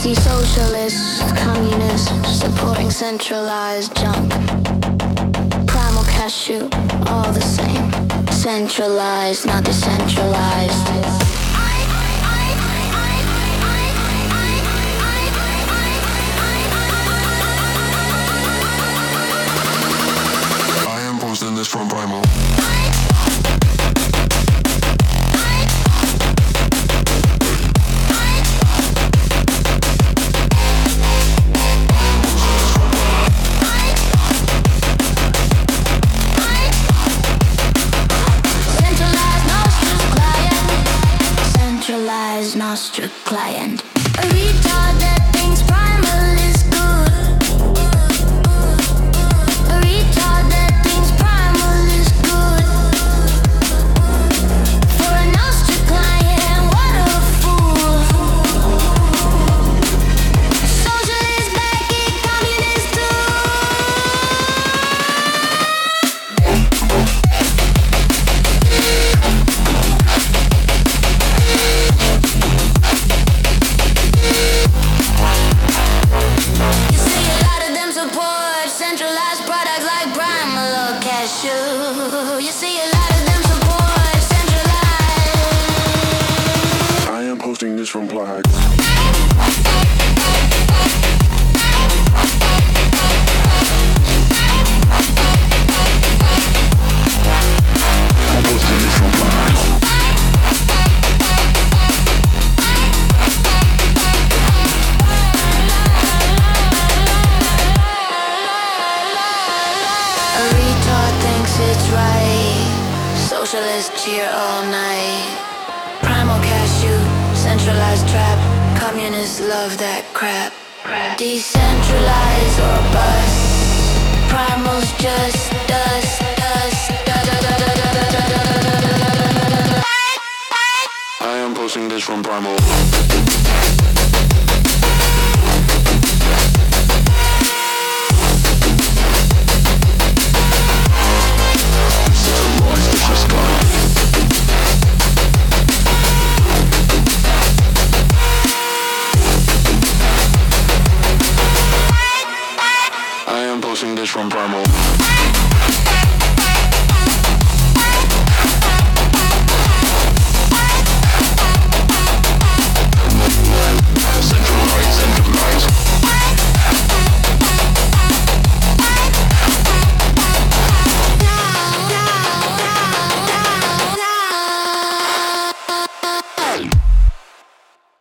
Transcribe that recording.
See socialists, communists, supporting centralized junk. Primal cashew, all the same. Centralized, not decentralized. I am posting this from Primal. Nostra client. A retard that thinks primal is good. A retard that thinks primal is good. For a Nostra client, what a fool. Socialist backy, communist centralized products like Primal or Cashew. You see a lot of them support centralized. I am posting this from Plague. I'm posting this from Plague. It's right. Socialists cheer all night. Primal cashew, centralized trap. Communists love that crap. Decentralize or bust. Primal's just dust. I am posting this from Primal.